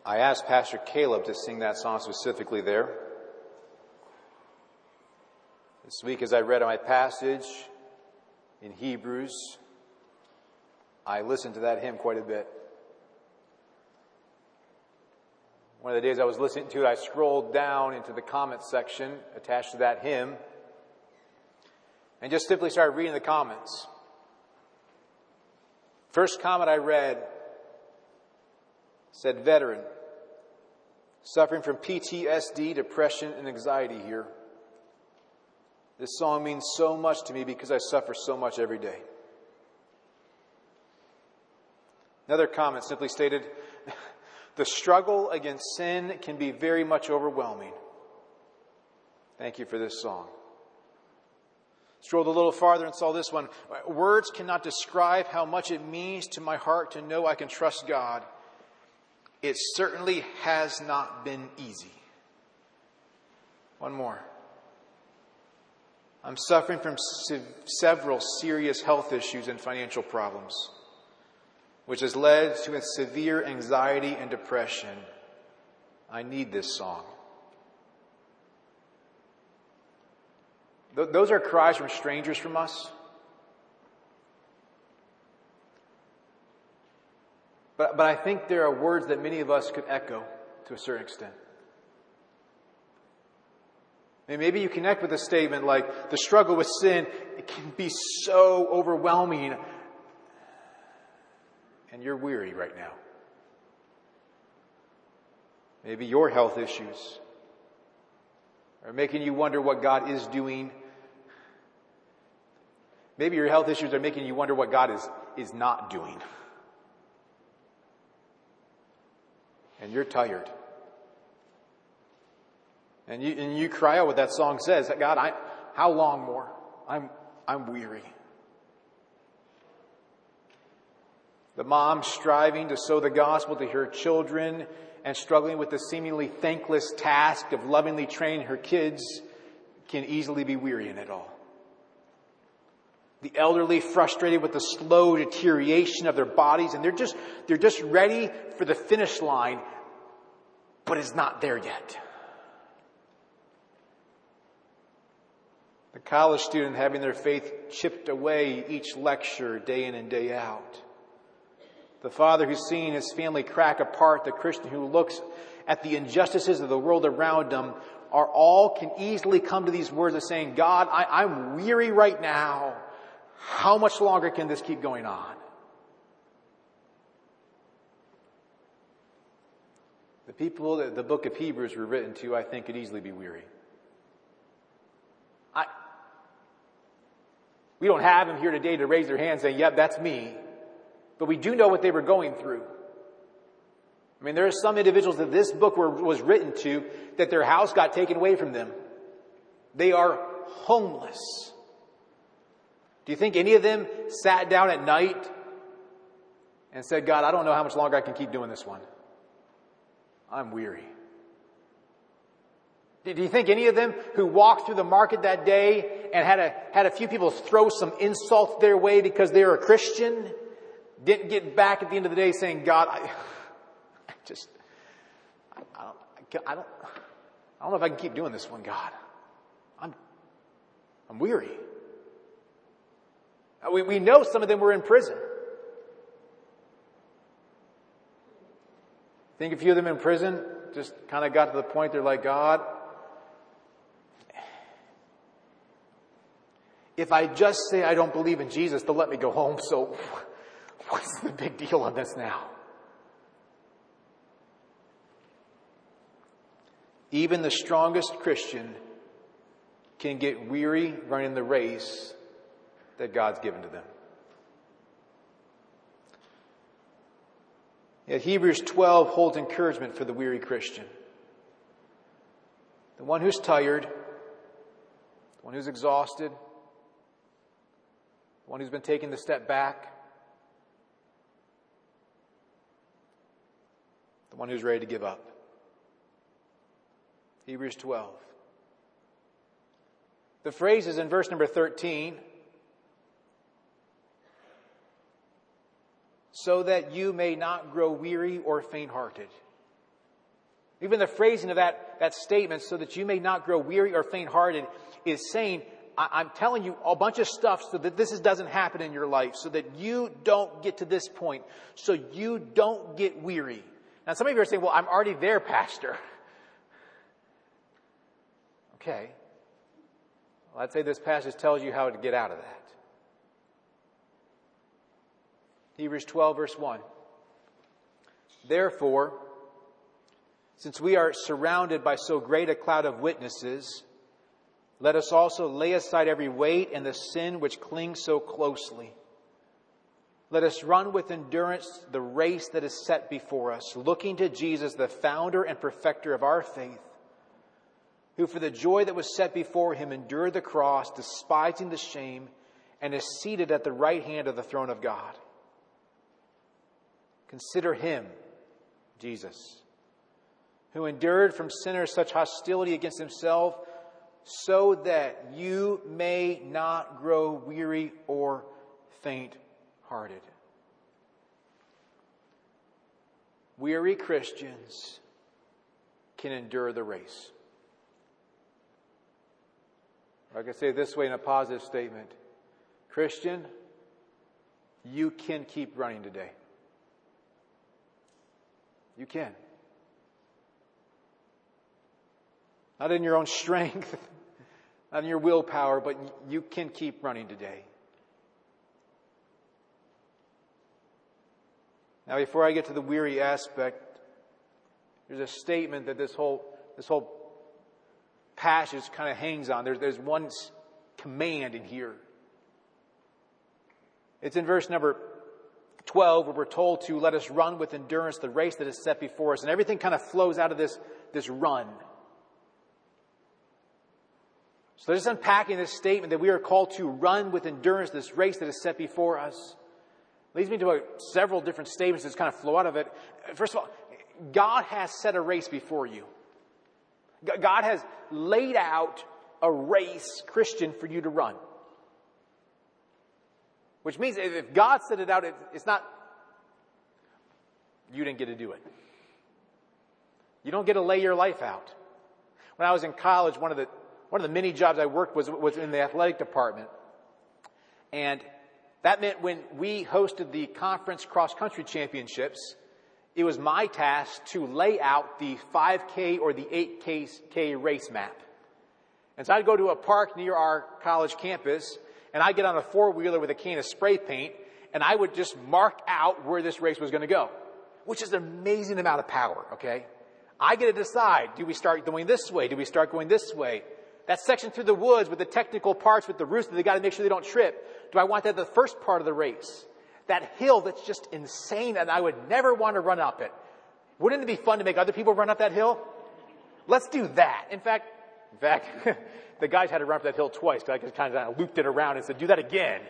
I asked Pastor Caleb to sing that song specifically there. This week, as I read my passage in Hebrews, I listened to that hymn quite a bit. One of the days I was listening to it, I scrolled down into the comments section attached to that hymn and just simply started reading the comments. First comment I read said, "Veteran, suffering from PTSD, depression, and anxiety here. This song means so much to me because I suffer so much every day." Another comment simply stated, "The struggle against sin can be very much overwhelming. Thank you for this song." Strolled a little farther and saw this one. "Words cannot describe how much it means to my heart to know I can trust God. It certainly has not been easy." One more. "I'm suffering from several serious health issues and financial problems, which has led to a severe anxiety and depression. I need this song." Those are cries from strangers from us. But I think there are words that many of us could echo to a certain extent. And maybe you connect with a statement like, "The struggle with sin, it can be so overwhelming, and you're weary right now." Maybe your health issues are making you wonder what God is doing. Maybe your health issues are making you wonder what God is not doing. And you're tired. And you cry out what that song says, "God, how long more? I'm weary." The mom striving to sow the gospel to her children and struggling with the seemingly thankless task of lovingly training her kids can easily be weary in it all. The elderly frustrated with the slow deterioration of their bodies, and they're just ready for the finish line, but it's not there yet. The college student having their faith chipped away each lecture, day in and day out. The father who's seeing his family crack apart, the Christian who looks at the injustices of the world around them, can easily come to these words of saying, "God, I'm weary right now. How much longer can this keep going on?" The people that the book of Hebrews were written to, I think, could easily be weary. We don't have them here today to raise their hand saying, "Yep, that's me." But we do know what they were going through. I mean, there are some individuals that this book was written to that their house got taken away from them. They are homeless. Do you think any of them sat down at night and said, "God, I don't know how much longer I can keep doing this one. I'm weary"? Do you think any of them who walked through the market that day and had a few people throw some insults their way because they were a Christian didn't get back at the end of the day saying, "God, I don't know if I can keep doing this one, God. I'm weary"? We know some of them were in prison. I think a few of them in prison just kind of got to the point they're like, "God, if I just say I don't believe in Jesus, they'll let me go home, so what's the big deal on this now?" Even the strongest Christian can get weary running the race that God's given to them. Yet Hebrews 12 holds encouragement for the weary Christian. The one who's tired, the one who's exhausted, the one who's been taking the step back, the one who's ready to give up. Hebrews 12. The phrase is in verse number 13. "So that you may not grow weary or faint-hearted." Even the phrasing of that statement, so that you may not grow weary or faint-hearted, is saying, I'm telling you a bunch of stuff so that this doesn't happen in your life, so that you don't get to this point, so you don't get weary. Now, some of you are saying, well, I'm already there, Pastor. Okay. Well, I'd say this passage tells you how to get out of that. Hebrews 12, verse 1. Therefore, since we are surrounded by so great a cloud of witnesses, let us also lay aside every weight and the sin which clings so closely. Let us run with endurance the race that is set before us, looking to Jesus, the founder and perfecter of our faith, who for the joy that was set before him endured the cross, despising the shame, and is seated at the right hand of the throne of God. Consider him, Jesus, who endured from sinners such hostility against himself, so that you may not grow weary or faint-hearted. Weary Christians can endure the race. I can say it this way in a positive statement. Christian, you can keep running today. You can. Not in your own strength, not in your willpower, but you can keep running today. Now, before I get to the weary aspect, there's a statement that this whole passage kind of hangs on. There's one command in here. It's in verse number 12, where we're told to let us run with endurance the race that is set before us. And everything kind of flows out of this run. So just unpacking this statement that we are called to run with endurance this race that is set before us leads me to several different statements that kind of flow out of it. First of all, God has set a race before you. God has laid out a race, Christian, for you to run. Which means if God set it out, it's not, you didn't get to do it. You don't get to lay your life out. When I was in college, one of the many jobs I worked was in the athletic department. And that meant when we hosted the conference cross-country championships, it was my task to lay out the 5K or the 8K race map. And so I'd go to a park near our college campus, and I'd get on a four-wheeler with a can of spray paint, and I would just mark out where this race was going to go, which is an amazing amount of power, okay? I get to decide, do we start going this way? Do we start going this way? That section through the woods with the technical parts with the roots that they got to make sure they don't trip. Do I want that the first part of the race? That hill that's just insane and I would never want to run up it. Wouldn't it be fun to make other people run up that hill? Let's do that. In fact, the guys had to run up that hill twice because I just kind of looped it around and said, do that again.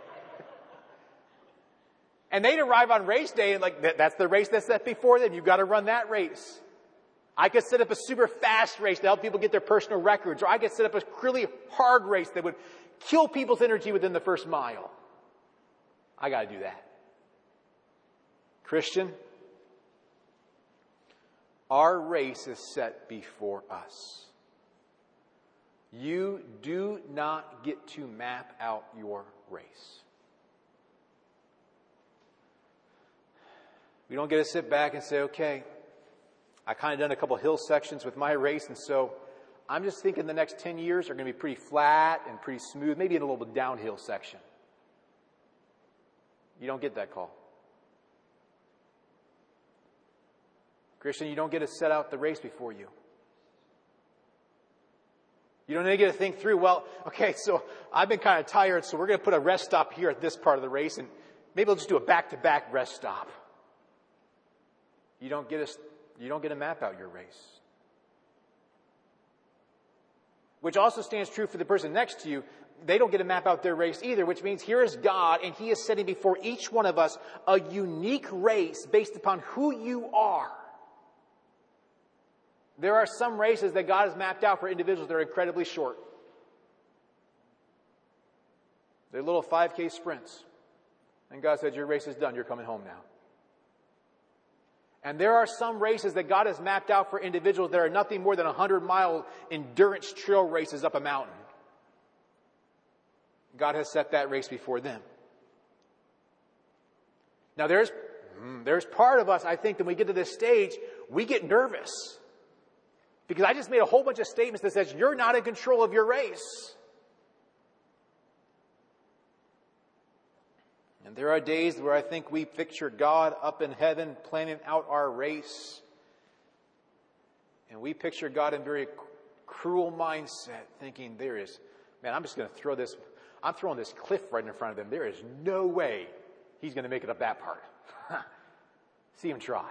And they'd arrive on race day and that's the race that's set before them. You've got to run that race. I could set up a super fast race to help people get their personal records, or I could set up a really hard race that would kill people's energy within the first mile. I got to do that. Christian, our race is set before us. You do not get to map out your race. We don't get to sit back and say, okay, I kind of done a couple hill sections with my race, and so I'm just thinking the next 10 years are going to be pretty flat and pretty smooth, maybe in a little bit downhill section. You don't get that call. Christian, you don't get to set out the race before you. You don't get to think through, well, okay, so I've been kind of tired, so we're going to put a rest stop here at this part of the race, and maybe we'll just do a back-to-back rest stop. You don't get to map out your race. Which also stands true for the person next to you. They don't get to map out their race either, which means here is God, and He is setting before each one of us a unique race based upon who you are. There are some races that God has mapped out for individuals that are incredibly short. They're little 5K sprints. And God said, your race is done. You're coming home now. And there are some races that God has mapped out for individuals that are nothing more than 100-mile endurance trail races up a mountain. God has set that race before them. Now there's part of us, I think, when we get to this stage, we get nervous. Because I just made a whole bunch of statements that says you're not in control of your race. And there are days where I think we picture God up in heaven planning out our race. And we picture God in very cruel mindset, thinking I'm just going to I'm throwing this cliff right in front of him. There is no way he's going to make it up that part. See him try.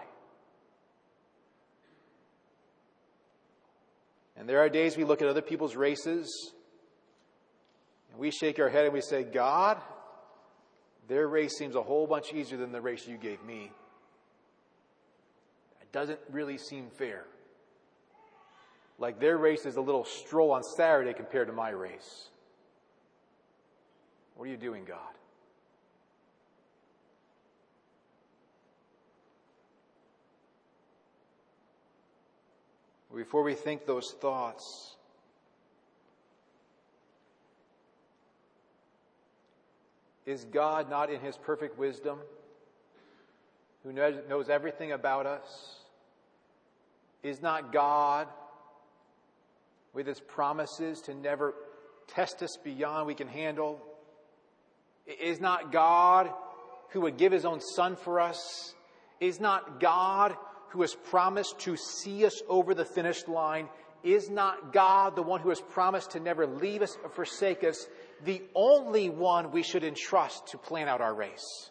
And there are days we look at other people's races and we shake our head and we say, God, their race seems a whole bunch easier than the race you gave me. It doesn't really seem fair. Like their race is a little stroll on Saturday compared to my race. What are you doing, God? Before we think those thoughts, is God not in his perfect wisdom, who knows everything about us? Is not God, with his promises to never test us beyond we can handle? Is not God who would give his own Son for us? Is not God who has promised to see us over the finish line? Is not God the one who has promised to never leave us or forsake us, the only one we should entrust to plan out our race?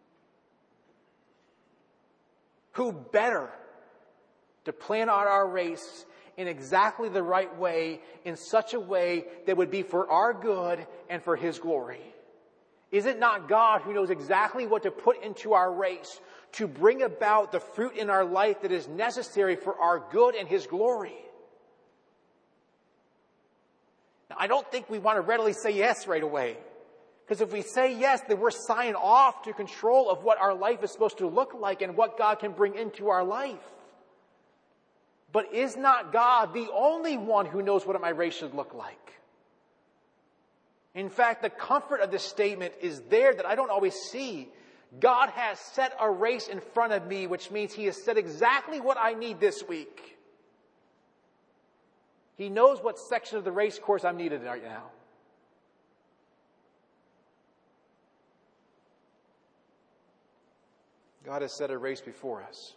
Who better to plan out our race in exactly the right way, in such a way that would be for our good and for his glory? Is it not God who knows exactly what to put into our race to bring about the fruit in our life that is necessary for our good and his glory? Now, I don't think we want to readily say yes right away. Because if we say yes, then we're signing off to control of what our life is supposed to look like and what God can bring into our life. But is not God the only one who knows what my race should look like? In fact, the comfort of this statement is there that I don't always see. God has set a race in front of me, which means he has said exactly what I need this week. He knows what section of the race course I'm needed right now. God has set a race before us.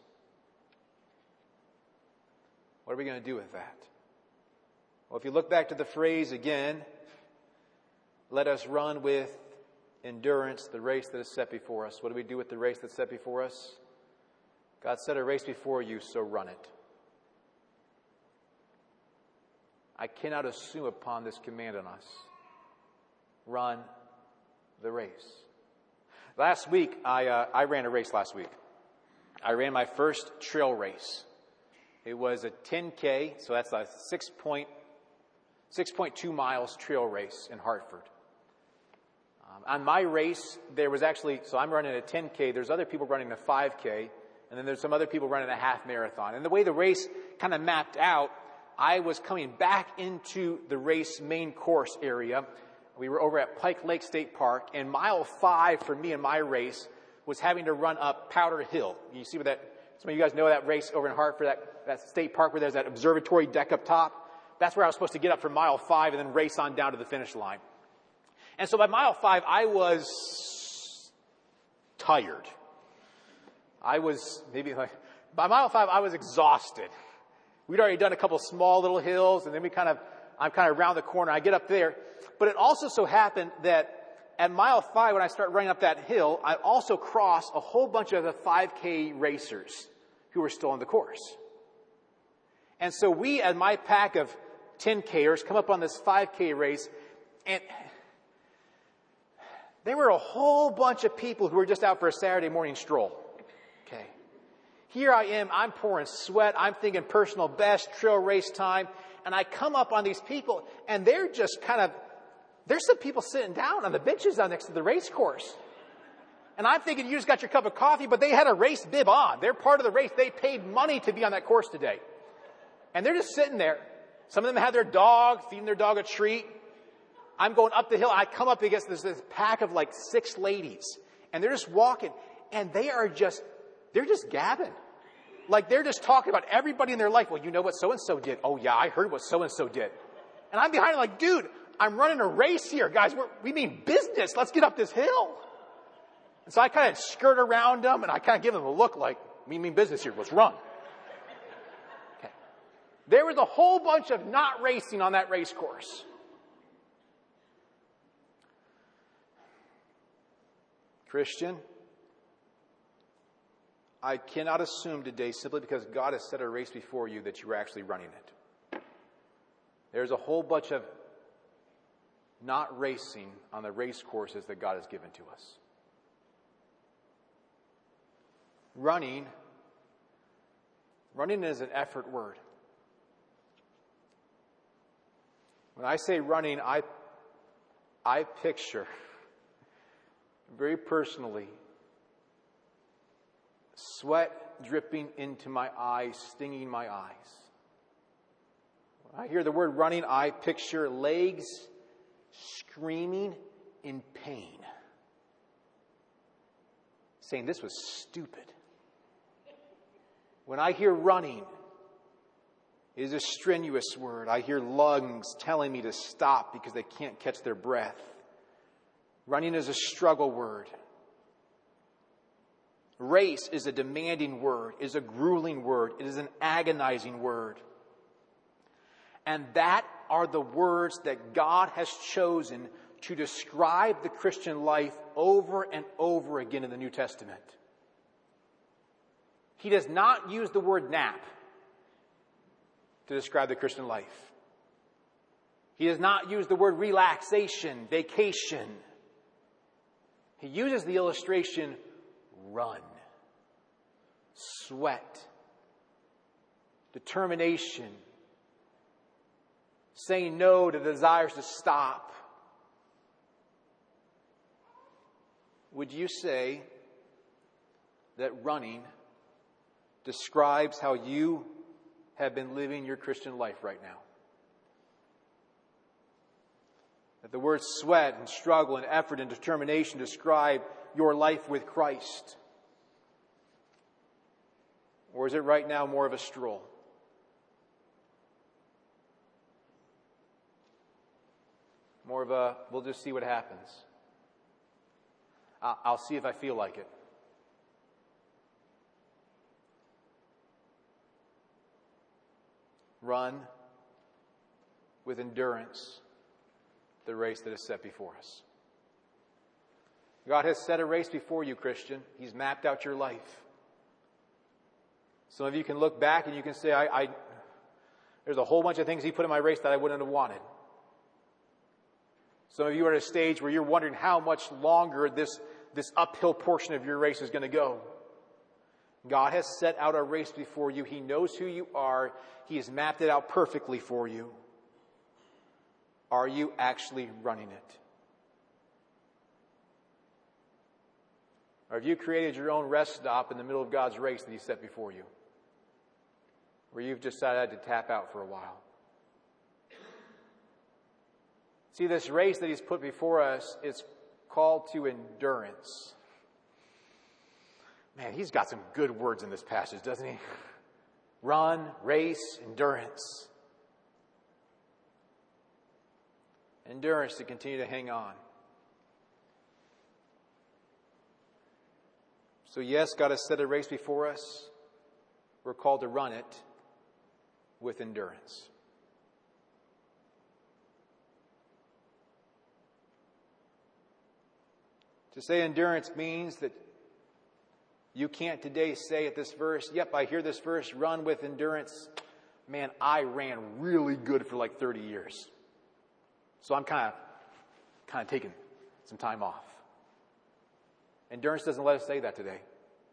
What are we going to do with that? Well, if you look back to the phrase again, let us run with endurance the race that is set before us. What do we do with the race that's set before us? God set a race before you, so run it. I cannot assume upon this command on us. Run the race. Last week, I ran a race last week. I ran my first trail race. It was a 10K, so that's a 6.2 miles trail race in Hartford. On my race, there was actually, so I'm running a 10K, there's other people running a 5K, and then there's some other people running a half marathon. And the way the race kind of mapped out, I was coming back into the race main course area. We were over at Pike Lake State Park, and mile 5 for me in my race was having to run up Powder Hill. You see what that, some of you guys know that race over in Hartford, that state park where there's that observatory deck up top? That's where I was supposed to get up for mile 5 and then race on down to the finish line. And so by mile 5, I was tired. By mile 5, I was exhausted. We'd already done a couple small little hills, and then I'm kind of around the corner. I get up there. But it also so happened that at mile 5, when I start running up that hill, I also cross a whole bunch of the 5K racers who were still on the course. And so we, as my pack of 10Kers, come up on this 5K race, and there were a whole bunch of people who were just out for a Saturday morning stroll. Okay. Here I am, I'm pouring sweat, I'm thinking personal best, trail race time, and I come up on these people, and they're just there's some people sitting down on the benches down next to the race course. And I'm thinking you just got your cup of coffee, but they had a race bib on. They're part of the race. They paid money to be on that course today. And they're just sitting there. Some of them had their dog, feeding their dog a treat. I'm going up the hill. I come up against this pack of like 6 ladies. And they're just walking. And they're just gabbing. Like they're just talking about everybody in their life. Well, you know what so-and-so did. Oh yeah, I heard what so-and-so did. And I'm behind like, dude, I'm running a race here. Guys, we mean business. Let's get up this hill. And so I kind of skirt around them and I kind of give them a look like, we mean business here. Let's run. Okay. There was a whole bunch of not racing on that race course. Christian, I cannot assume today, simply because God has set a race before you, that you are actually running it. There's a whole bunch of not racing on the race courses that God has given to us. Running is an effort word. When I say running, I picture very personally sweat dripping into my eyes, stinging my eyes. When I hear the word running, I picture legs screaming in pain, saying this was stupid. When I hear running, it is a strenuous word. I hear lungs telling me to stop because they can't catch their breath. Running is a struggle word. Race is a demanding word, is a grueling word, it is an agonizing word. And that are the words that God has chosen to describe the Christian life over and over again in the New Testament. He does not use the word nap to describe the Christian life. He does not use the word relaxation, vacation. He uses the illustration run, sweat, determination, saying no to the desires to stop. Would you say that running describes how you have been living your Christian life right now? That the words sweat and struggle and effort and determination describe your life with Christ? Or is it right now more of a stroll? More of a, we'll just see what happens. I'll see if I feel like it. Run with endurance the race that is set before us. God has set a race before you, Christian. He's mapped out your life. Some of you can look back and you can say, there's a whole bunch of things He put in my race that I wouldn't have wanted. Some of you are at a stage where you're wondering how much longer this uphill portion of your race is going to go. God has set out a race before you. He knows who you are. He has mapped it out perfectly for you. Are you actually running it? Or have you created your own rest stop in the middle of God's race that He set before you, where you've decided to tap out for a while? See, this race that He's put before us is called to endurance. Man, He's got some good words in this passage, doesn't He? Run, race, endurance. Endurance to continue to hang on. So yes, God has set a race before us. We're called to run it with endurance. To say endurance means that you can't today say at this verse, yep, I hear this verse, run with endurance. Man, I ran really good for like 30 years. So I'm kind of taking some time off. Endurance doesn't let us say that today.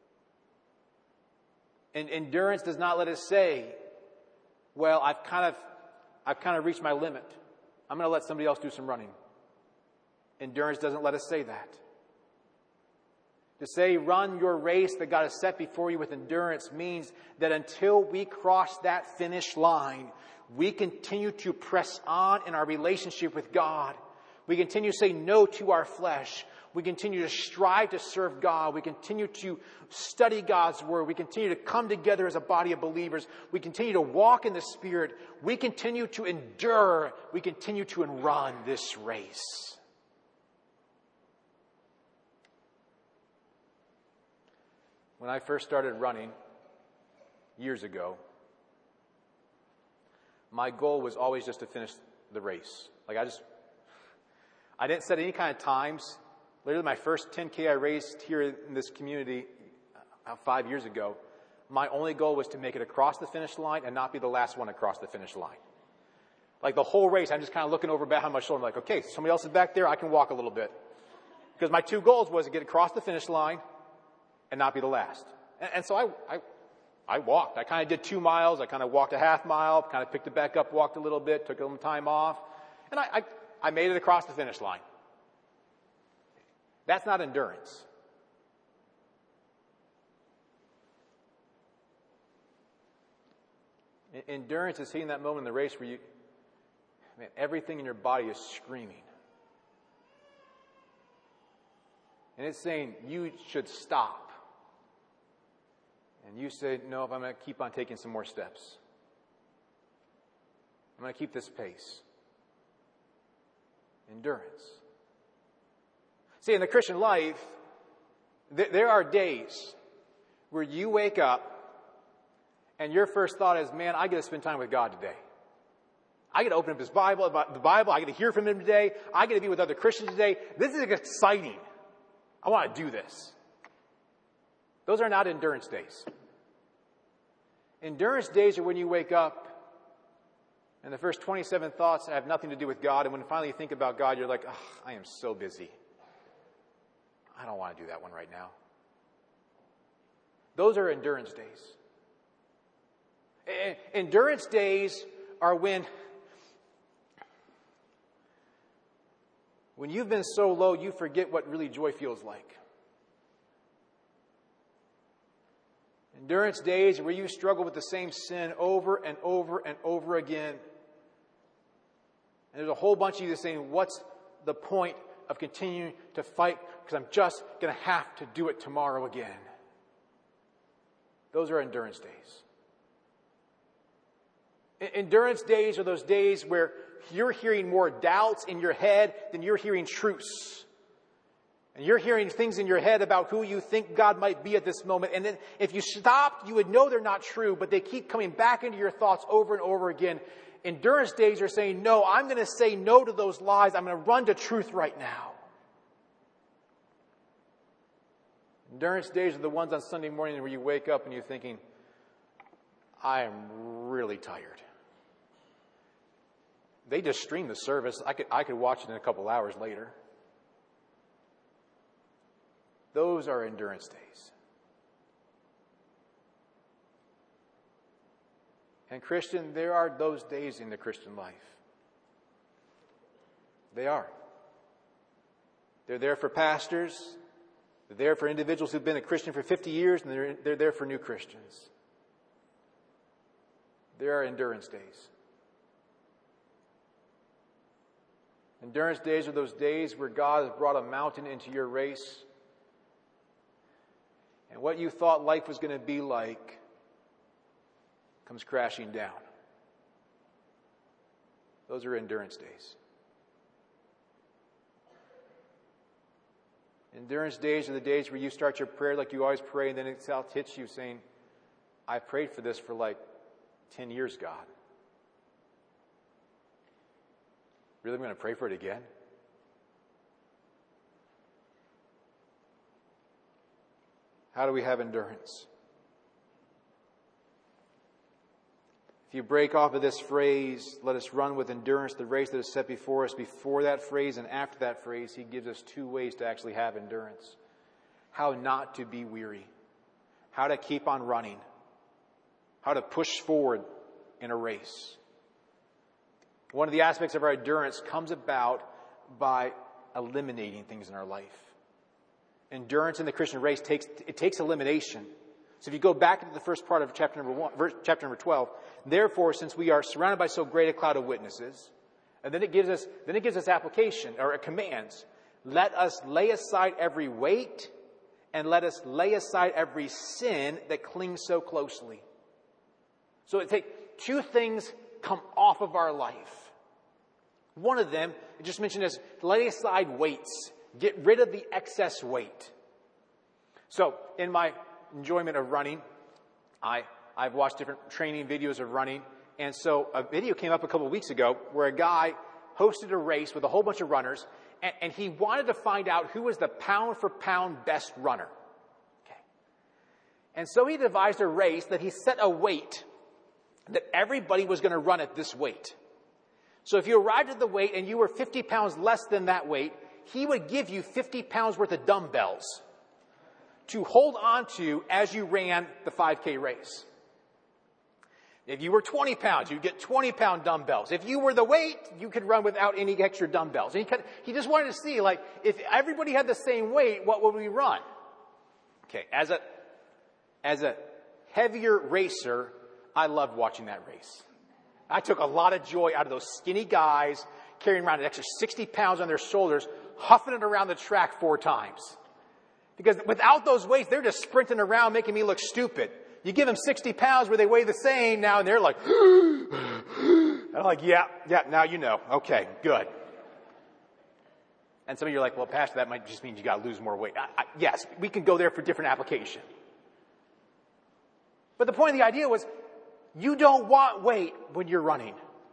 And endurance does not let us say, well, I've kind of reached my limit. I'm going to let somebody else do some running. Endurance doesn't let us say that. To say run your race that God has set before you with endurance means that until we cross that finish line, we continue to press on in our relationship with God. We continue to say no to our flesh. We continue to strive to serve God. We continue to study God's Word. We continue to come together as a body of believers. We continue to walk in the Spirit. We continue to endure. We continue to run this race. When I first started running years ago, my goal was always just to finish the race. I didn't set any kind of times. Literally, my first 10K I raced here in this community 5 years ago, my only goal was to make it across the finish line and not be the last one across the finish line. Like the whole race, I'm just kind of looking over behind my shoulder. I'm like, okay, somebody else is back there. I can walk a little bit. Because my two goals was to get across the finish line and not be the last. And so I walked. I kind of did 2 miles. I kind of walked a half mile, kind of picked it back up, walked a little bit, took a little time off. And I made it across the finish line. That's not endurance. Endurance is hitting that moment in the race where everything in your body is screaming. And it's saying, you should stop. And you say, no, if I'm going to keep on taking some more steps. I'm going to keep this pace. Endurance. See, in the Christian life, there are days where you wake up and your first thought is, man, I get to spend time with God today. I get to open up the Bible. I get to hear from Him today. I get to be with other Christians today. This is exciting. I want to do this. Those are not endurance days. Endurance days are when you wake up and the first 27 thoughts have nothing to do with God. And when finally you think about God, you're like, oh, I am so busy. I don't want to do that one right now. Those are endurance days. Endurance days are when you've been so low, you forget what really joy feels like. Endurance days where you struggle with the same sin over and over and over again. And there's a whole bunch of you saying, what's the point of continuing to fight? Because I'm just going to have to do it tomorrow again. Those are endurance days. Endurance days are those days where you're hearing more doubts in your head than you're hearing truths. And you're hearing things in your head about who you think God might be at this moment. And then if you stopped, you would know they're not true, but they keep coming back into your thoughts over and over again. Endurance days are saying, no, I'm going to say no to those lies. I'm going to run to truth right now. Endurance days are the ones on Sunday morning where you wake up and you're thinking, I am really tired. They just streamed the service. I could watch it in a couple hours later. Those are endurance days. And Christian, there are those days in the Christian life. They are. They're there for pastors. They're there for individuals who've been a Christian for 50 years, and they're there for new Christians. There are endurance days. Endurance days are those days where God has brought a mountain into your race. And what you thought life was going to be like comes crashing down. Those are endurance days. Endurance days are the days where you start your prayer like you always pray, and then it hits you saying, I prayed for this for like 10 years, God. Really, I'm going to pray for it again? How do we have endurance? If you break off of this phrase, let us run with endurance the race that is set before us, before that phrase and after that phrase, he gives us 2 ways to actually have endurance. How not to be weary. How to keep on running. How to push forward in a race. One of the aspects of our endurance comes about by eliminating things in our life. Endurance in the Christian race takes elimination. So if you go back into the first part of chapter number 12, therefore, since we are surrounded by so great a cloud of witnesses, and then it gives us application or commands. Let us lay aside every weight, and let us lay aside every sin that clings so closely. So it takes two things come off of our life. One of them, I just mentioned, is lay aside weights. Get rid of the excess weight. So in my enjoyment of running, I've watched different training videos of running. And so a video came up a couple of weeks ago where a guy hosted a race with a whole bunch of runners, and he wanted to find out who was the pound-for-pound best runner. Okay. And so he devised a race that he set a weight that everybody was going to run at this weight. So if you arrived at the weight and you were 50 pounds less than that weight, he would give you 50 pounds worth of dumbbells to hold on to as you ran the 5K race. If you were 20 pounds, you'd get 20-pound dumbbells. If you were the weight, you could run without any extra dumbbells. And he just wanted to see, like, if everybody had the same weight, what would we run? Okay, as a heavier racer, I loved watching that race. I took a lot of joy out of those skinny guys carrying around an extra 60 pounds on their shoulders, huffing it around the track 4 times. Because without those weights, they're just sprinting around making me look stupid. You give them 60 pounds where they weigh the same now, and they're like, and I'm like, yeah, now you know. Okay, good. And some of you are like, well, Pastor, that might just mean you got to lose more weight. Yes, we can go there for different application. But the point of the idea was, you don't want weight when you're running.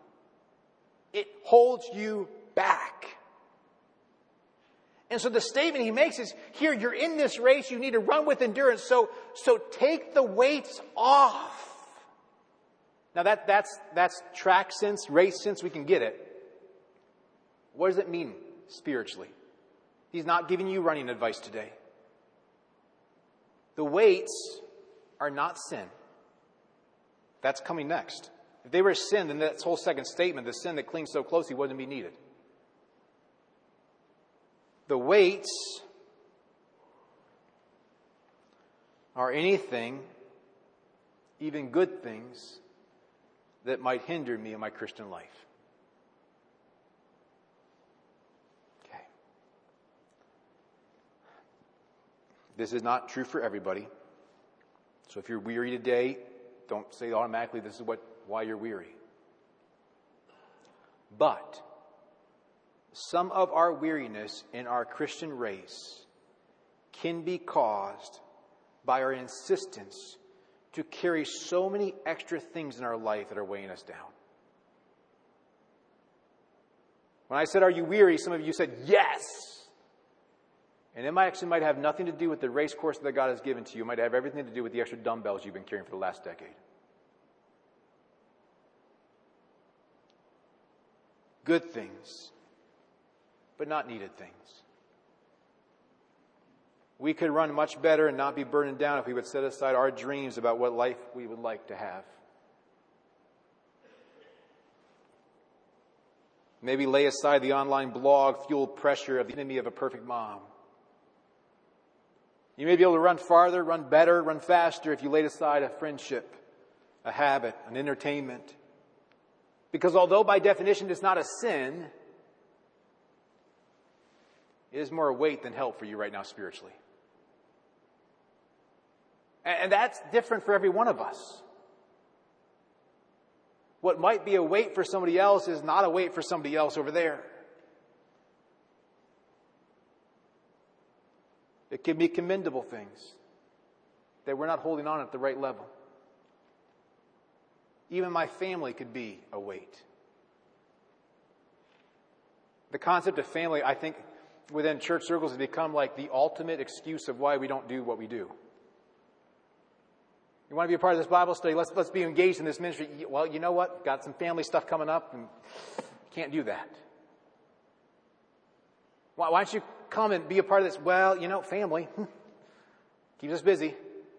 It holds you back. And so the statement he makes is, here, you're in this race, you need to run with endurance, so take the weights off. Now that's track sense, race sense, we can get it. What does it mean spiritually? He's not giving you running advice today. The weights are not sin. That's coming next. If they were sin, then that whole second statement, the sin that clings so closely, wouldn't be needed. The weights are anything, even good things, that might hinder me in my Christian life. Okay. This is not true for everybody. So if you're weary today, don't say automatically this is why you're weary. But some of our weariness in our Christian race can be caused by our insistence to carry so many extra things in our life that are weighing us down. When I said, are you weary? Some of you said, yes. And it might have nothing to do with the race course that God has given to you. It might have everything to do with the extra dumbbells you've been carrying for the last decade. Good things, but not needed things. We could run much better and not be burdened down if we would set aside our dreams about what life we would like to have. Maybe lay aside the online blog-fueled pressure of the enemy of a perfect mom. You may be able to run farther, run better, run faster if you laid aside a friendship, a habit, an entertainment. Because although by definition it's not a sin, it is more a weight than help for you right now spiritually. And that's different for every one of us. What might be a weight for somebody else is not a weight for somebody else over there. It can be commendable things that we're not holding on at the right level. Even my family could be a weight. The concept of family, I think, within church circles has become like the ultimate excuse of why we don't do what we do. You want to be a part of this Bible study? Let's be engaged in this ministry. Well, you know what? Got some family stuff coming up, and can't do that. Why don't you come and be a part of this? Well, family keeps us busy.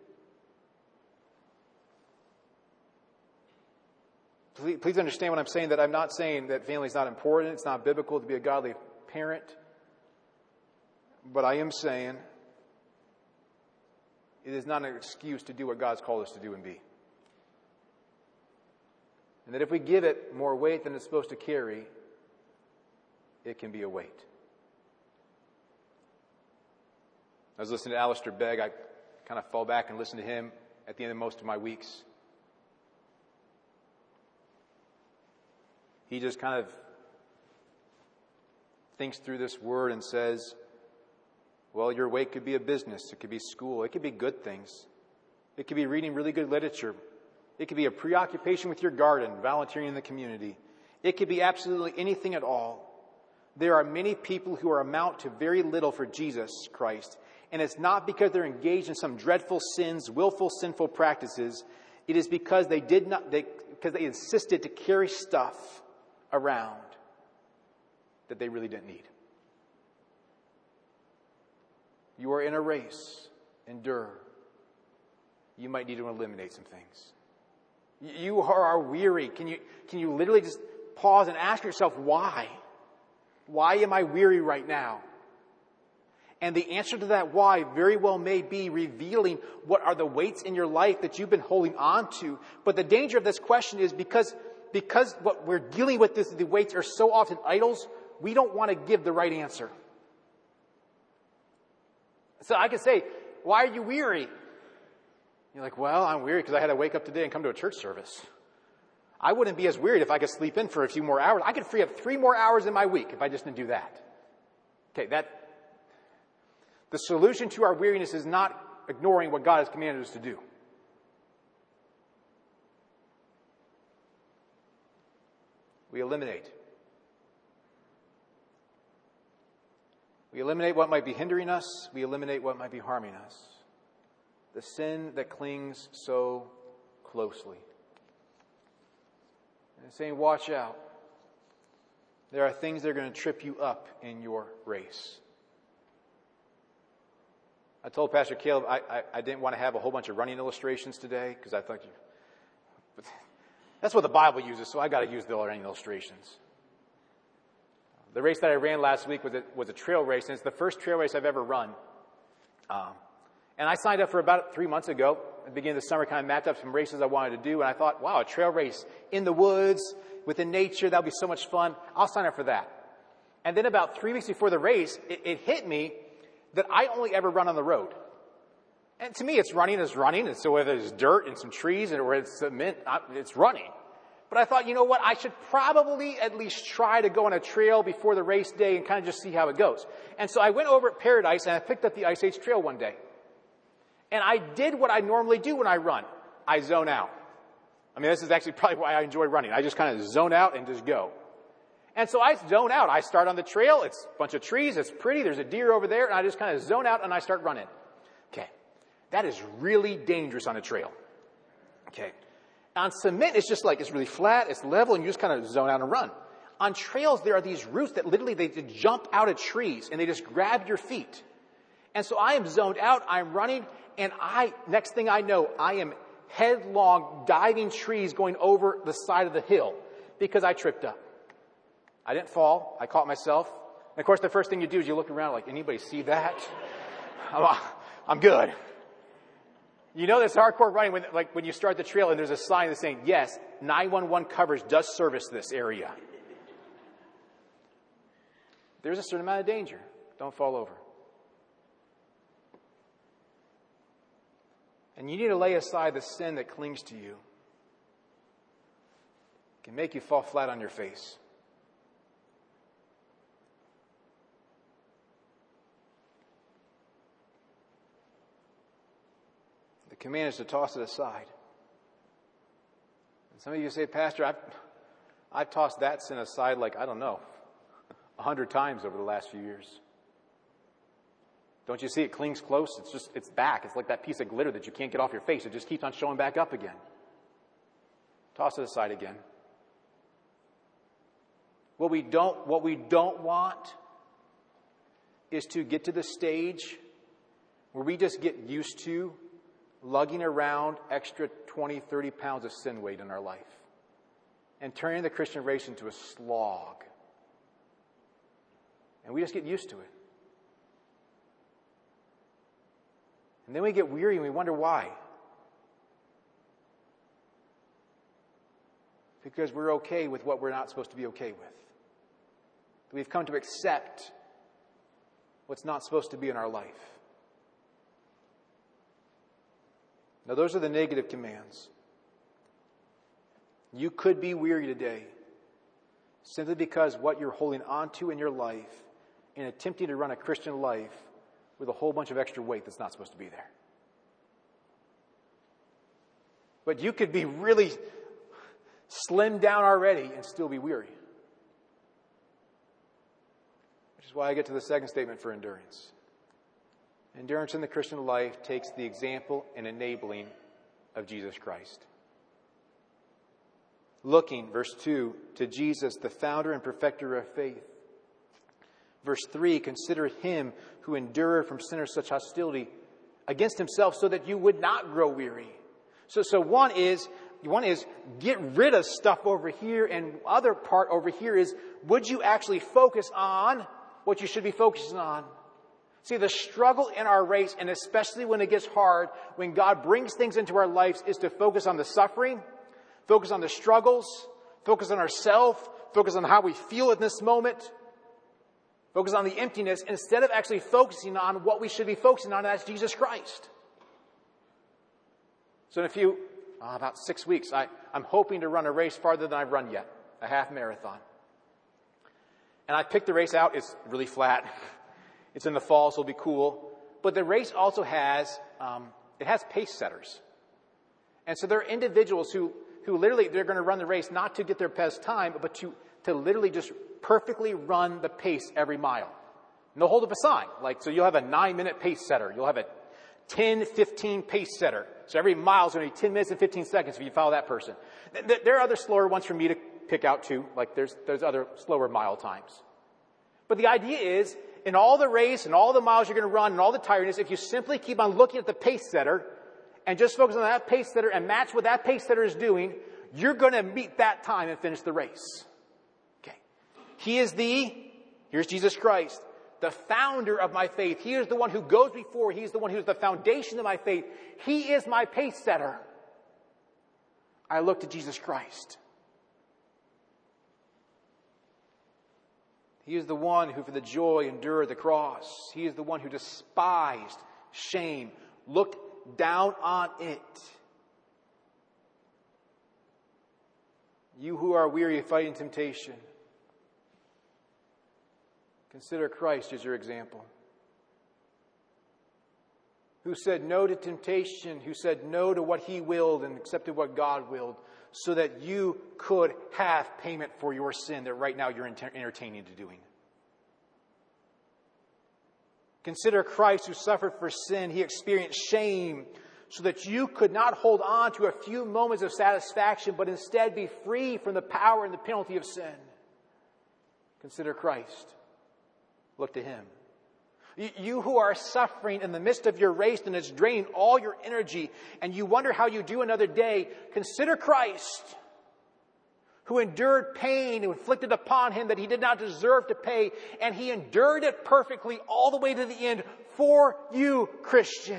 Please understand what I'm saying, that I'm not saying that family is not important. It's not biblical to be a godly parent. But I am saying it is not an excuse to do what God's called us to do and be. And that if we give it more weight than it's supposed to carry, it can be a weight. I was listening to Alistair Begg. I kind of fall back and listen to him at the end of most of my weeks. He just kind of thinks through this word and says, well, your weight could be a business. It could be school. It could be good things. It could be reading really good literature. It could be a preoccupation with your garden, volunteering in the community. It could be absolutely anything at all. There are many people who amount to very little for Jesus Christ. And it's not because they're engaged in some dreadful sins, willful sinful practices. It is because they insisted to carry stuff around that they really didn't need. You are in a race. Endure. You might need to eliminate some things. You are weary. Can you literally just pause and ask yourself, why? Why am I weary right now? And the answer to that why very well may be revealing what are the weights in your life that you've been holding on to. But the danger of this question is because what we're dealing with the weights are so often idols, we don't want to give the right answer. So I can say, why are you weary? You're like, well, I'm weary because I had to wake up today and come to a church service. I wouldn't be as weird if I could sleep in for a few more hours. I could free up 3 more hours in my week if I just didn't do that. Okay, the solution to our weariness is not ignoring what God has commanded us to do. We eliminate. We eliminate what might be hindering us. We eliminate what might be harming us. The sin that clings so closely. And saying, watch out. There are things that are going to trip you up in your race. I told Pastor Caleb I didn't want to have a whole bunch of running illustrations today because I thought that's what the Bible uses, so I got to use the running illustrations. The race that I ran last week was a trail race, and it's the first trail race I've ever run. And I signed up for about 3 months ago. At the beginning of the summer, kind of mapped up some races I wanted to do, and I thought, wow, a trail race in the woods, within nature, that'll be so much fun. I'll sign up for that. And then about 3 weeks before the race, it hit me that I only ever run on the road. And to me, it's running is running. And so whether it's dirt and some trees or it's cement, it's running. But I thought, you know what? I should probably at least try to go on a trail before the race day and kind of just see how it goes. And so I went over at Paradise and I picked up the Ice Age Trail one day. And I did what I normally do when I run. I zone out. I mean, this is actually probably why I enjoy running. I just kind of zone out and just go. And so I zone out. I start on the trail. It's a bunch of trees. It's pretty. There's a deer over there. And I just kind of zone out and I start running. Okay. That is really dangerous on a trail. Okay. On cement, it's just like, it's really flat. It's level and you just kind of zone out and run. On trails, there are these roots that literally they jump out of trees and they just grab your feet. And so I am zoned out. I'm running. And next thing I know, I am headlong diving trees going over the side of the hill because I tripped up. I didn't fall. I caught myself. And of course, the first thing you do is you look around like, anybody see that? I'm good. You know this hardcore running when you start the trail and there's a sign that's saying, yes, 911 coverage does service this area. There's a certain amount of danger. Don't fall over. And you need to lay aside the sin that clings to you. It can make you fall flat on your face. The command is to toss it aside. And some of you say, Pastor, I've tossed that sin aside like, I don't know, 100 times over the last few years. Don't you see it clings close? It's back. It's like that piece of glitter that you can't get off your face. It just keeps on showing back up again. Toss it aside again. What we don't want is to get to the stage where we just get used to lugging around extra 20, 30 pounds of sin weight in our life and turning the Christian race into a slog. And we just get used to it. And then we get weary and we wonder why. Because we're okay with what we're not supposed to be okay with. We've come to accept what's not supposed to be in our life. Now, those are the negative commands. You could be weary today simply because what you're holding on to in your life in attempting to run a Christian life with a whole bunch of extra weight that's not supposed to be there. But you could be really slimmed down already and still be weary. Which is why I get to the second statement for endurance. Endurance in the Christian life takes the example and enabling of Jesus Christ. Looking, verse 2, to Jesus, the founder and perfecter of faith. Verse 3, consider him who endured from sinners such hostility against himself so that you would not grow weary. So one is get rid of stuff over here, and other part over here is, would you actually focus on what you should be focusing on? See, the struggle in our race, and especially when it gets hard, when God brings things into our lives, is to focus on the suffering, focus on the struggles, focus on ourselves, focus on how we feel in this moment, focus on the emptiness, instead of actually focusing on what we should be focusing on, and that's Jesus Christ. So in about 6 weeks, I'm hoping to run a race farther than I've run yet, a half marathon. And I picked the race out. It's really flat. It's in the fall, so it'll be cool. But the race also has pace setters. And so there are individuals who literally, they're going to run the race not to get their best time, but to literally just perfectly run the pace every mile. And they'll hold up a sign. So you'll have a 9-minute pace setter. You'll have a 10-15 pace setter. So every mile is going to be 10 minutes and 15 seconds if you follow that person. There are other slower ones for me to pick out too. There's other slower mile times. But the idea is, in all the race and all the miles you're going to run and all the tiredness, if you simply keep on looking at the pace setter and just focus on that pace setter and match what that pace setter is doing, you're going to meet that time and finish the race. Okay. Here's Jesus Christ, the founder of my faith. He is the one who goes before. He's the one who's the foundation of my faith. He is my pace setter. I look to Jesus Christ. He is the one who for the joy endured the cross. He is the one who despised shame, looked down on it. You who are weary of fighting temptation, consider Christ as your example. Who said no to temptation, who said no to what he willed and accepted what God willed, so that you could have payment for your sin that right now you're entertaining to doing. Consider Christ who suffered for sin. He experienced shame so that you could not hold on to a few moments of satisfaction, but instead be free from the power and the penalty of sin. Consider Christ. Look to him. You who are suffering in the midst of your race and it's draining all your energy and you wonder how you do another day, consider Christ, who endured pain inflicted upon him that he did not deserve to pay, and he endured it perfectly all the way to the end for you, Christian.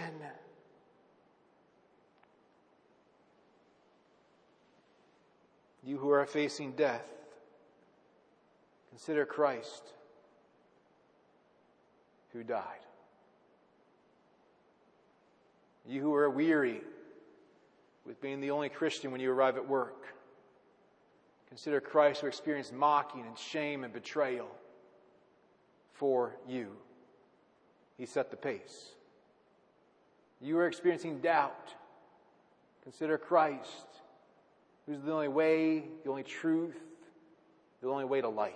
You who are facing death, consider Christ, who died. You who are weary with being the only Christian when you arrive at work, consider Christ who experienced mocking and shame and betrayal for you. He set the pace. You are experiencing doubt. Consider Christ, who's the only way, the only truth, the only way to life.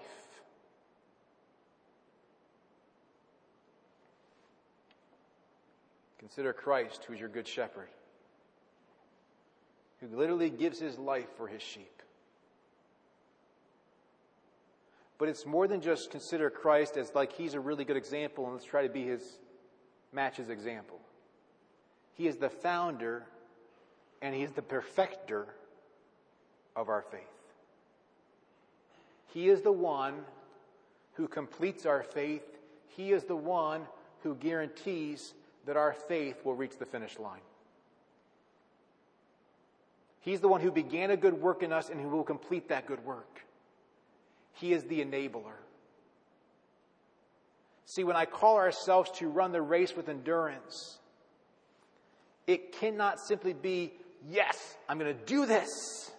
Consider Christ, who is your good shepherd, who literally gives his life for his sheep. But it's more than just consider Christ as he's a really good example and let's try to match his example. He is the founder and he is the perfecter of our faith. He is the one who completes our faith. He is the one who guarantees that our faith will reach the finish line. He's the one who began a good work in us and who will complete that good work. He is the enabler. See, when I call ourselves to run the race with endurance, it cannot simply be, yes, I'm going to do this.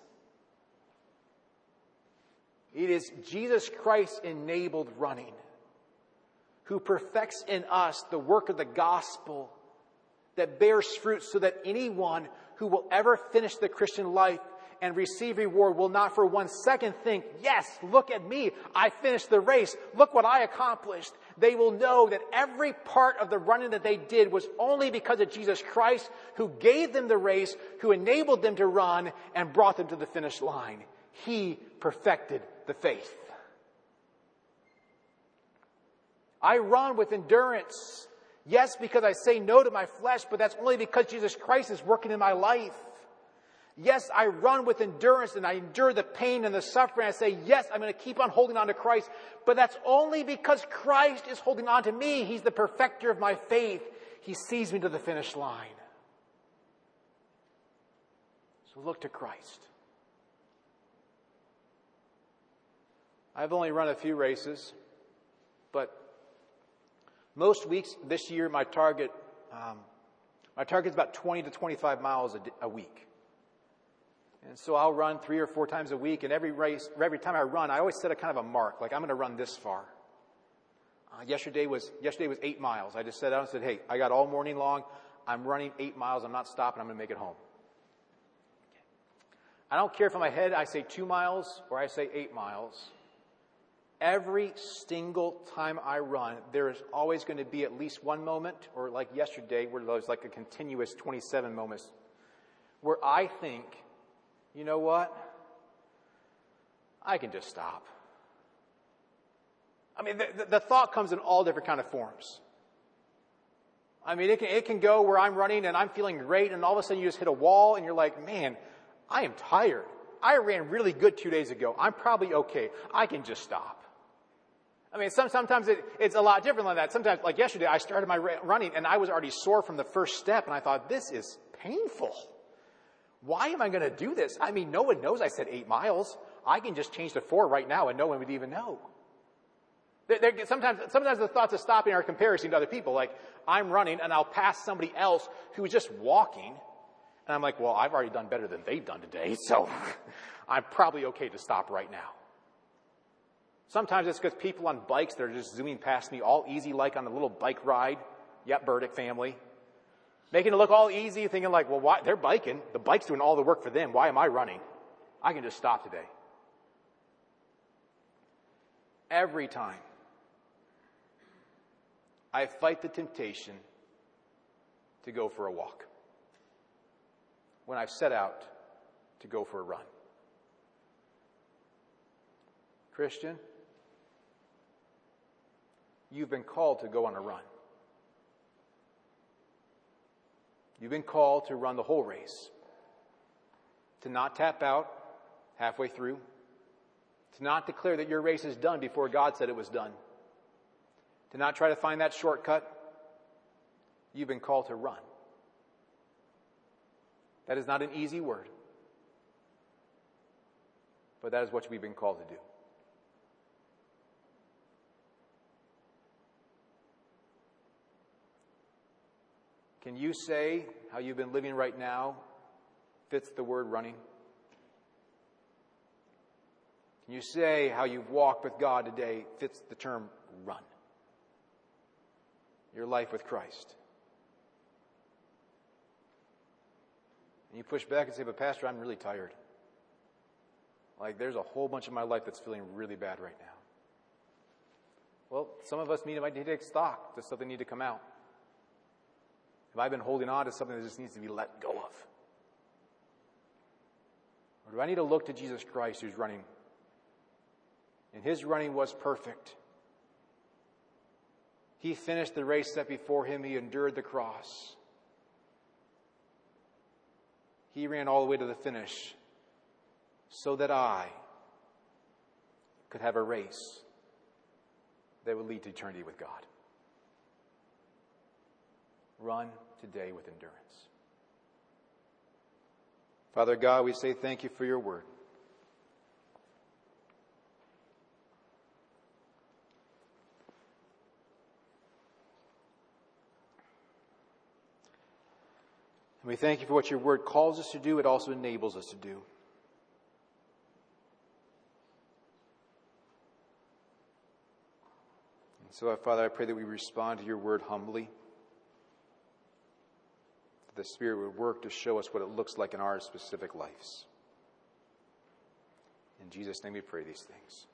It is Jesus Christ-enabled running who perfects in us the work of the gospel that bears fruit so that anyone who will ever finish the Christian life and receive reward will not for 1 second think, yes, look at me, I finished the race, look what I accomplished. They will know that every part of the running that they did was only because of Jesus Christ, who gave them the race, who enabled them to run and brought them to the finish line. He perfected the faith. I run with endurance. Yes, because I say no to my flesh, but that's only because Jesus Christ is working in my life. Yes, I run with endurance and I endure the pain and the suffering. I say, yes, I'm going to keep on holding on to Christ, but that's only because Christ is holding on to me. He's the perfecter of my faith. He sees me to the finish line. So look to Christ. I've only run a few races, but most weeks this year, my target is about 20 to 25 miles a week. And so I'll run 3 or 4 times a week, and every time I run, I always set a kind of a mark, like I'm going to run this far. Yesterday was 8 miles. I just sat down and said, hey, I got all morning long. I'm running 8 miles. I'm not stopping. I'm going to make it home. I don't care if in my head I say 2 miles or I say 8 miles. Every single time I run, there is always going to be at least one moment, or like yesterday, where there was like a continuous 27 moments, where I think, you know what? I can just stop. I mean, the thought comes in all different kind of forms. I mean, it can go where I'm running and I'm feeling great, and all of a sudden you just hit a wall and you're like, man, I am tired. I ran really good 2 days ago. I'm probably okay. I can just stop. I mean, sometimes it's a lot different than that. Sometimes, like yesterday, I started my running and I was already sore from the first step, and I thought, this is painful. Why am I going to do this? I mean, no one knows I said 8 miles. I can just change to 4 right now and no one would even know. Sometimes the thoughts of stopping are comparison to other people. Like, I'm running and I'll pass somebody else who's just walking. And I'm like, well, I've already done better than they've done today, so I'm probably okay to stop right now. Sometimes it's because people on bikes that are just zooming past me all easy, like on a little bike ride. Yep, Burdick family. Making it look all easy, thinking like, well, why? They're biking. The bike's doing all the work for them. Why am I running? I can just stop today. Every time I fight the temptation to go for a walk when I've set out to go for a run. Christian, you've been called to go on a run. You've been called to run the whole race, to not tap out halfway through, to not declare that your race is done before God said it was done, to not try to find that shortcut. You've been called to run. That is not an easy word, but that is what we've been called to do. Can you say how you've been living right now fits the word running? Can you say how you've walked with God today fits the term run? Your life with Christ. And you push back and say, but Pastor, I'm really tired. Like, there's a whole bunch of my life that's feeling really bad right now. Well, some of us might need to take stock. Does something need to come out? Have I been holding on to something that just needs to be let go of? Or do I need to look to Jesus Christ who's running? And his running was perfect. He finished the race set before him. He endured the cross. He ran all the way to the finish so that I could have a race that would lead to eternity with God. run today with endurance. Father God, we say thank you for your word. And we thank you for what your word calls us to do. It also enables us to do. And so, Father, I pray that we respond to your word humbly. That the Spirit would work to show us what it looks like in our specific lives. In Jesus' name we pray these things.